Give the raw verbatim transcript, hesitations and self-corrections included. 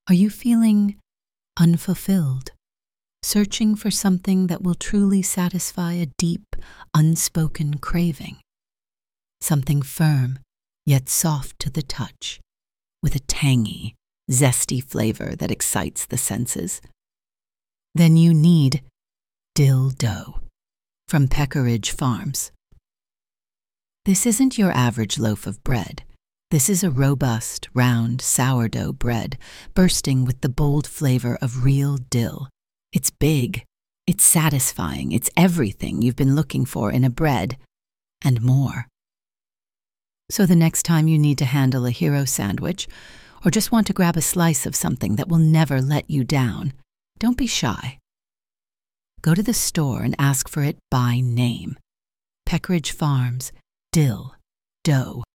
Are you feeling unfulfilled, searching for something that will truly satisfy a deep, unspoken craving? Something firm, yet soft to the touch, with a tangy, zesty flavor that excites the senses? Then you need dill dough from Peckeridge Farms. This isn't your average loaf of bread. This is a robust, round sourdough bread bursting with the bold flavor of real dill. It's big, it's satisfying, it's everything you've been looking for in a bread, and more. So the next time you need to handle a hero sandwich, or just want to grab a slice of something that will never let you down, don't be shy. Go to the store and ask for it by name. Peckeridge Farms Dill Dough.